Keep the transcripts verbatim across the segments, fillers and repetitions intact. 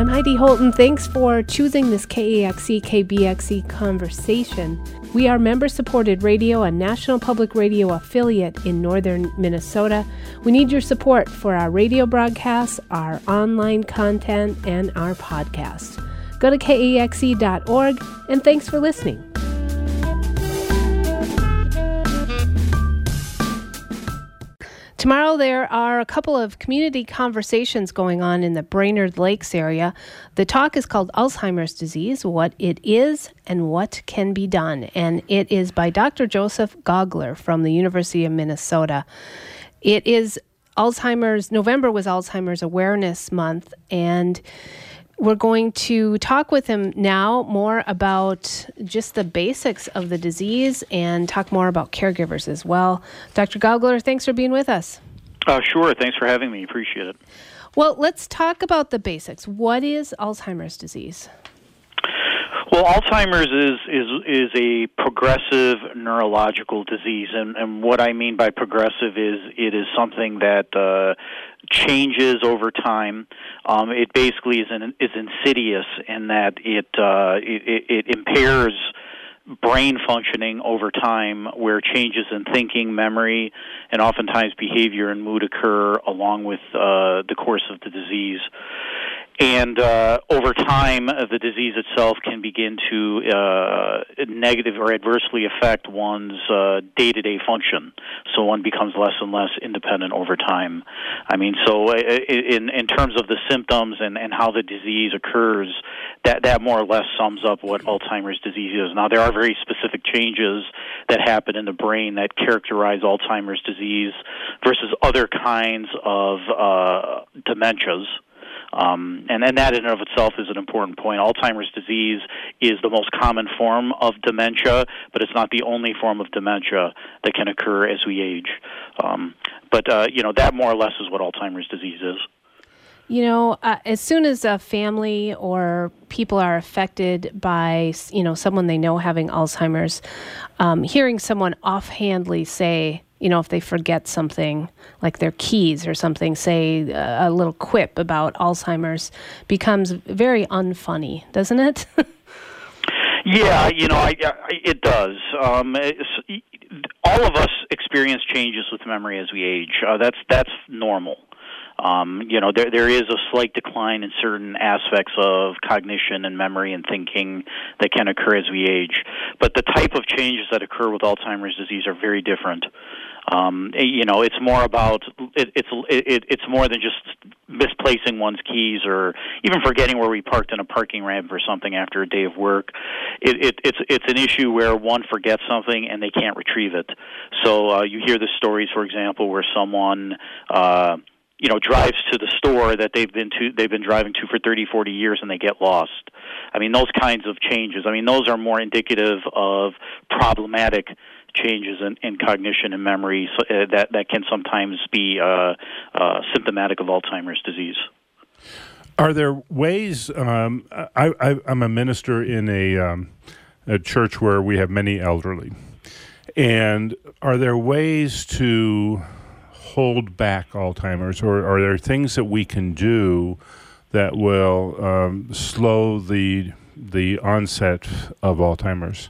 I'm Heidi Holton. Thanks for choosing this K A X E, K B X E conversation. We are member-supported radio, a National Public Radio affiliate in northern Minnesota. We need your support for our radio broadcasts, our online content, and our podcast. Go to K A X E dot org, and thanks for listening. Tomorrow there are a couple of community conversations going on in the Brainerd Lakes area. The talk is called Alzheimer's Disease, What It Is and What Can Be Done. And it is by Doctor Joseph Gogler from the University of Minnesota. It is Alzheimer's, November was Alzheimer's Awareness Month, and we're going to talk with him now more about just the basics of the disease and talk more about caregivers as well. Doctor Gogler, thanks for being with us. Uh, sure. Thanks for having me. Appreciate it. Well, let's talk about the basics. What is Alzheimer's disease? Well, Alzheimer's is is is a progressive neurological disease, and, and what I mean by progressive is it is something that uh, changes over time. Um, it basically is an, is insidious in that it, uh, it it impairs brain functioning over time, where changes in thinking, memory, and oftentimes behavior and mood occur along with uh, the course of the disease. And uh, over time, uh, the disease itself can begin to uh, negative or adversely affect one's uh, day-to-day function. So one becomes less and less independent over time. I mean, so uh, in in terms of the symptoms and, and how the disease occurs, that, that more or less sums up what Alzheimer's disease is. Now, there are very specific changes that happen in the brain that characterize Alzheimer's disease versus other kinds of uh, dementias. Um, and, and that in and of itself is an important point. Alzheimer's disease is the most common form of dementia, but it's not the only form of dementia that can occur as we age. Um, but, uh, you know, that more or less is what Alzheimer's disease is. You know, uh, as soon as a family or people are affected by, you know, someone they know having Alzheimer's, um, hearing someone offhandedly say, you know, if they forget something like their keys or something, say uh, a little quip about Alzheimer's becomes very unfunny, doesn't it? Yeah, you know, I, I, it does. Um, all of us experience changes with memory as we age. Uh, that's that's normal. Um, you know, there there is a slight decline in certain aspects of cognition and memory and thinking that can occur as we age. But the type of changes that occur with Alzheimer's disease are very different. Um, you know, it's more about it, it's it, it's more than just misplacing one's keys or even forgetting where we parked in a parking ramp or something after a day of work. It, it, it's it's an issue where one forgets something and they can't retrieve it. So uh, you hear the stories, for example, where someone Uh, you know, drives to the store that they've been to, they've been driving to for thirty, forty years, and they get lost. I mean, those kinds of changes. I mean, those are more indicative of problematic changes in, in cognition and memory so, uh, that that can sometimes be uh, uh, symptomatic of Alzheimer's disease. Are there ways? Um, I, I, I'm a minister in a, um, a church where we have many elderly, and are there ways to hold back Alzheimer's, or are there things that we can do that will um, slow the the onset of Alzheimer's?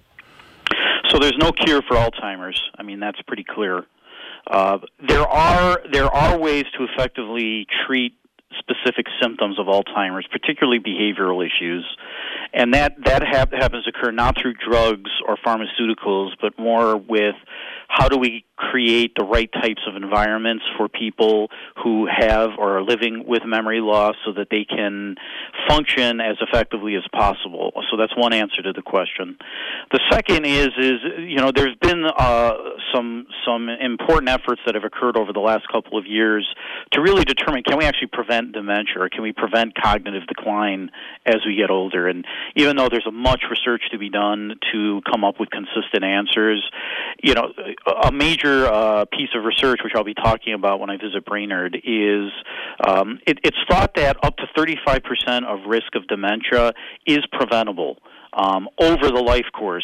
So there's no cure for Alzheimer's. I mean, that's pretty clear. Uh, there are there are ways to effectively treat specific symptoms of Alzheimer's, particularly behavioral issues, and that that ha- happens to occur not through drugs or pharmaceuticals, but more with how do we create the right types of environments for people who have or are living with memory loss so that they can function as effectively as possible. So that's one answer to the question. The second is, is you know, there's been uh, some some important efforts that have occurred over the last couple of years to really determine, can we actually prevent dementia, or can we prevent cognitive decline as we get older? And even though there's a much research to be done to come up with consistent answers, you know, a major uh, piece of research, which I'll be talking about when I visit Brainerd, is um, it, it's thought that up to thirty-five percent of risk of dementia is preventable um, over the life course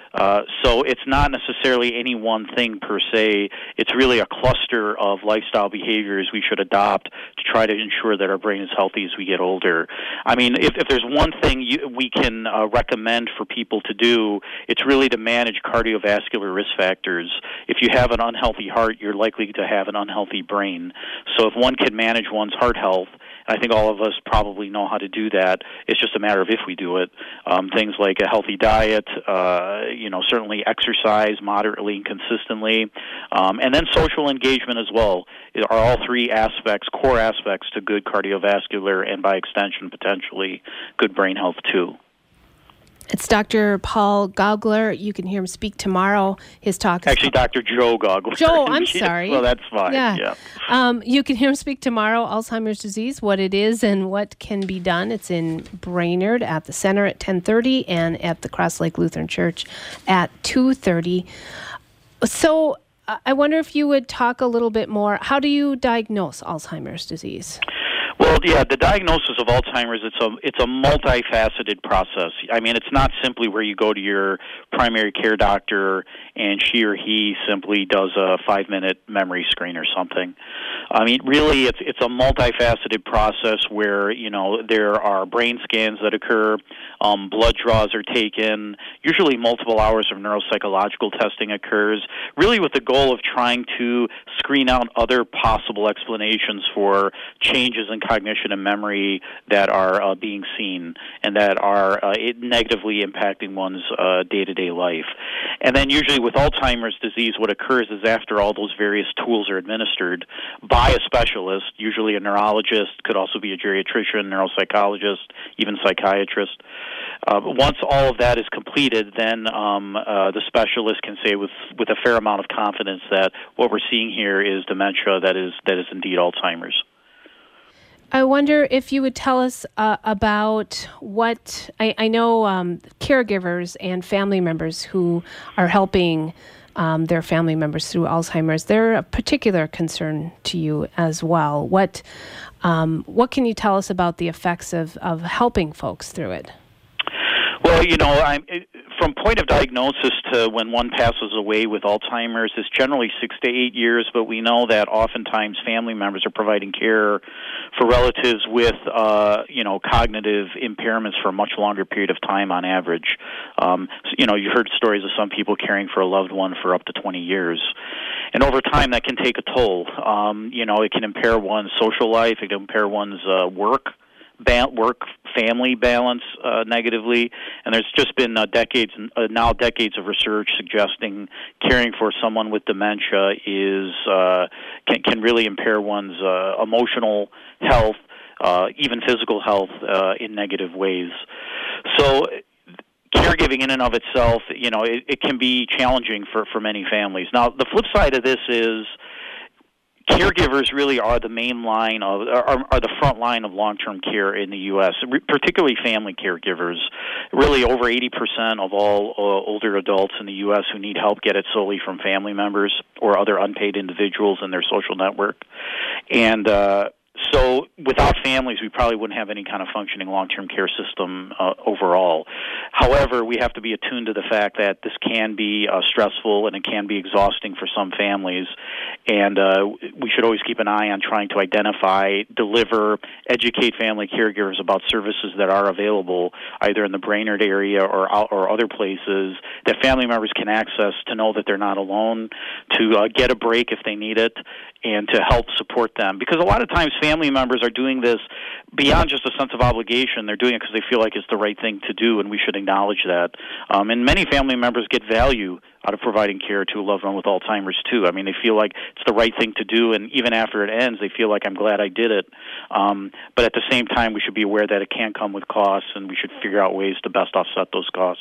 Uh, so it's not necessarily any one thing per se. It's really a cluster of lifestyle behaviors we should adopt to try to ensure that our brain is healthy as we get older. I mean, if, if there's one thing you, we can uh, recommend for people to do, it's really to manage cardiovascular risk factors. If you have an unhealthy heart, you're likely to have an unhealthy brain. So if one can manage one's heart health, and I think all of us probably know how to do that. It's just a matter of if we do it. Um, things like a healthy diet, uh, you know, certainly exercise moderately and consistently, um, and then social engagement as well are all three aspects, core aspects to good cardiovascular and by extension potentially good brain health too. It's Doctor Paul Gaugler. You can hear him speak tomorrow. His talk is Actually, Doctor Joe Gaugler. Joe, I'm sorry. Well, that's fine. Yeah. yeah. Um, you can hear him speak tomorrow, Alzheimer's disease, what it is and what can be done. It's in Brainerd at the center at ten thirty and at the Cross Lake Lutheran Church at two thirty. So uh, I wonder if you would talk a little bit more. How do you diagnose Alzheimer's disease? Well, yeah, the diagnosis of Alzheimer's, it's a it's a multifaceted process. I mean, it's not simply where you go to your primary care doctor and she or he simply does a five-minute memory screen or something. I mean, really, it's it's a multifaceted process where, you know, there are brain scans that occur, um, blood draws are taken, usually multiple hours of neuropsychological testing occurs, really with the goal of trying to screen out other possible explanations for changes in cognition and memory that are uh, being seen and that are uh, it negatively impacting one's uh, day-to-day life. And then usually with Alzheimer's disease, what occurs is after all those various tools are administered by a specialist, usually a neurologist, could also be a geriatrician, neuropsychologist, even psychiatrist. Uh, once all of that is completed, then um, uh, the specialist can say with, with a fair amount of confidence that what we're seeing here is dementia that is that is indeed Alzheimer's. I wonder if you would tell us uh, about what, I, I know um, caregivers and family members who are helping um, their family members through Alzheimer's, they're a particular concern to you as well. What um, what can you tell us about the effects of, of helping folks through it? Well, you know, I'm, it, from point of diagnosis to when one passes away with Alzheimer's is generally six to eight years, but we know that oftentimes family members are providing care for relatives with, uh, you know, cognitive impairments for a much longer period of time on average. Um, so, you know, you heard stories of some people caring for a loved one for up to twenty years. And over time, that can take a toll. Um, you know, it can impair one's social life. It can impair one's uh, work. Ba- work family balance uh, negatively, and there's just been uh, decades uh, now decades of research suggesting caring for someone with dementia is uh, can can really impair one's uh, emotional health, uh, even physical health uh, in negative ways. So caregiving in and of itself, you know, it, it can be challenging for, for many families. Now, the flip side of this is caregivers really are the main line of, are, are the front line of long-term care in the U S, particularly family caregivers. Really, over eighty percent of all uh, older adults in the U S who need help get it solely from family members or other unpaid individuals in their social network. And uh, so without families, we probably wouldn't have any kind of functioning long-term care system uh, overall. However, we have to be attuned to the fact that this can be uh, stressful and it can be exhausting for some families. And uh, we should always keep an eye on trying to identify, deliver, educate family caregivers about services that are available either in the Brainerd area or out, or other places that family members can access to know that they're not alone, to uh, get a break if they need it, and to help support them. Because a lot of times family members are doing this beyond just a sense of obligation. They're doing it because they feel like it's the right thing to do, and we should acknowledge that. Um, and many family members get value out of providing care to a loved one with Alzheimer's, too. I mean, they feel like it's the right thing to do, and even after it ends, they feel like, I'm glad I did it. Um, but at the same time, we should be aware that it can come with costs, and we should figure out ways to best offset those costs.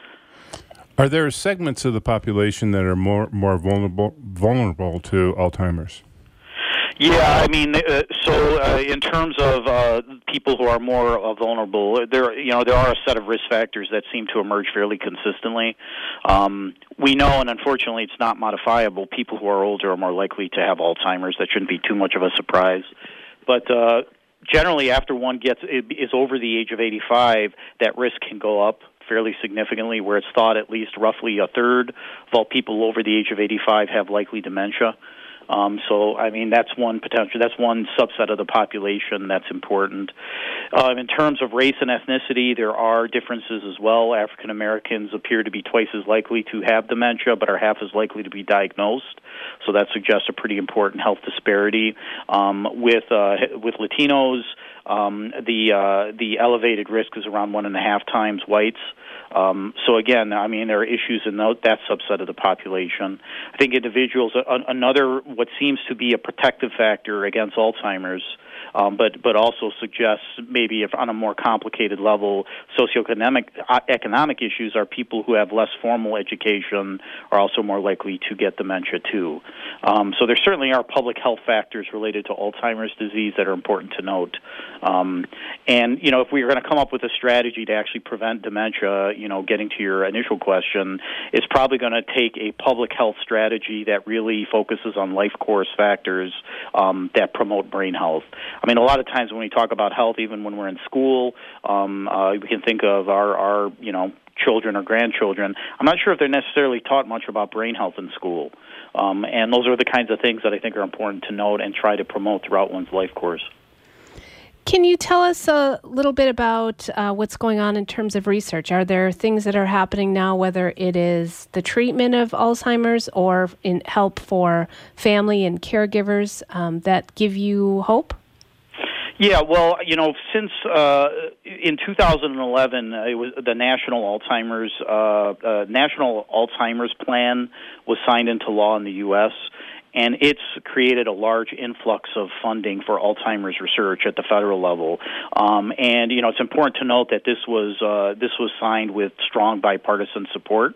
Are there segments of the population that are more more vulnerable vulnerable to Alzheimer's? Yeah, I mean, uh, so uh, in terms of uh, people who are more uh, vulnerable, there you know there are a set of risk factors that seem to emerge fairly consistently. Um, we know, and unfortunately, it's not modifiable. People who are older are more likely to have Alzheimer's. That shouldn't be too much of a surprise, but. Uh, Generally, after one gets is over the age of eighty-five, that risk can go up fairly significantly, where it's thought at least roughly a third of all people over the age of eighty-five have likely dementia. Um, so, I mean, that's one potential, that's one subset of the population that's important. Um, in terms of race and ethnicity, there are differences as well. African Americans appear to be twice as likely to have dementia, but are half as likely to be diagnosed. So that suggests a pretty important health disparity. Um, with uh, with Latinos, um, the uh, the elevated risk is around one and a half times whites. Um, so again, I mean, there are issues in that subset of the population. I think individuals, uh, another what seems to be a protective factor against Alzheimer's, um, but but also suggests maybe if on a more complicated level, socioeconomic uh, economic issues are people who have less formal education are also more likely to get dementia too. Um, so there certainly are public health factors related to Alzheimer's disease that are important to note. Um, and you know, if we were going to come up with a strategy to actually prevent dementia, you know, getting to your initial question, it's probably going to take a public health strategy that really focuses on life course factors um, that promote brain health. I mean, a lot of times when we talk about health, even when we're in school, um, uh, we can think of our, our, you know, children or grandchildren. I'm not sure if they're necessarily taught much about brain health in school. Um, and those are the kinds of things that I think are important to note and try to promote throughout one's life course. Can you tell us a little bit about uh, what's going on in terms of research? Are there things that are happening now, whether it is the treatment of Alzheimer's or in help for family and caregivers um, that give you hope? Yeah, well, you know, since uh, in two thousand eleven, uh, it was the National Alzheimer's uh, uh, National Alzheimer's Plan was signed into law in the U S, and it's created a large influx of funding for Alzheimer's research at the federal level. Um, and you know, it's important to note that this was uh, this was signed with strong bipartisan support.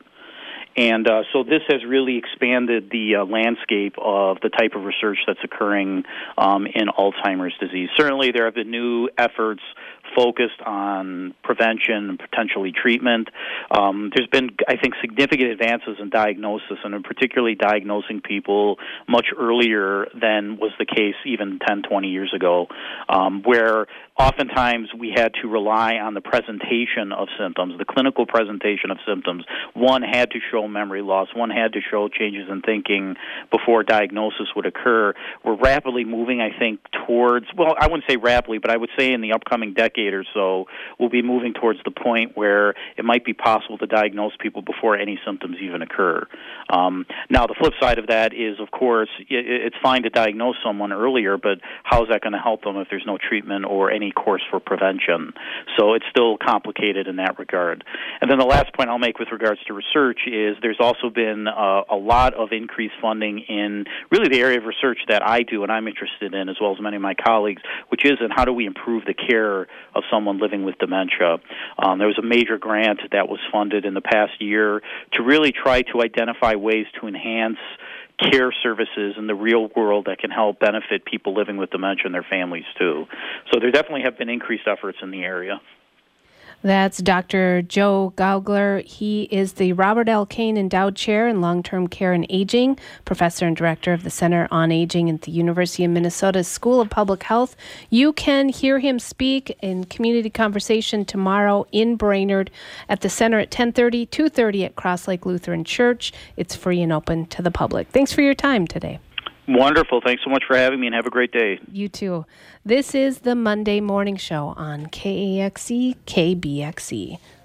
And uh, so this has really expanded the uh, landscape of the type of research that's occurring um, in Alzheimer's disease. Certainly there have been new efforts focused on prevention and potentially treatment. Um, there's been, I think, significant advances in diagnosis, and in particularly diagnosing people much earlier than was the case even ten, twenty years ago, um, where oftentimes we had to rely on the presentation of symptoms, the clinical presentation of symptoms. One had to show memory loss. One had to show changes in thinking before diagnosis would occur. We're rapidly moving, I think, towards, well, I wouldn't say rapidly, but I would say in the upcoming decade or so, we'll be moving towards the point where it might be possible to diagnose people before any symptoms even occur. Um, now, the flip side of that is, of course, it, it's fine to diagnose someone earlier, but how is that going to help them if there's no treatment or any course for prevention? So it's still complicated in that regard. And then the last point I'll make with regards to research is there's also been uh, a lot of increased funding in really the area of research that I do and I'm interested in, as well as many of my colleagues, which is in how do we improve the care of someone living with dementia. Um, there was a major grant that was funded in the past year to really try to identify ways to enhance care services in the real world that can help benefit people living with dementia and their families too. So there definitely have been increased efforts in the area. That's Doctor Joe Gaugler. He is the Robert L. Kane Endowed Chair in Long-Term Care and Aging, Professor and Director of the Center on Aging at the University of Minnesota School of Public Health. You can hear him speak in Community Conversation tomorrow in Brainerd at the Center at ten thirty, two thirty at Cross Lake Lutheran Church. It's free and open to the public. Thanks for your time today. Wonderful. Thanks so much for having me, and have a great day. You too. This is the Monday Morning Show on K A X E, K B X E.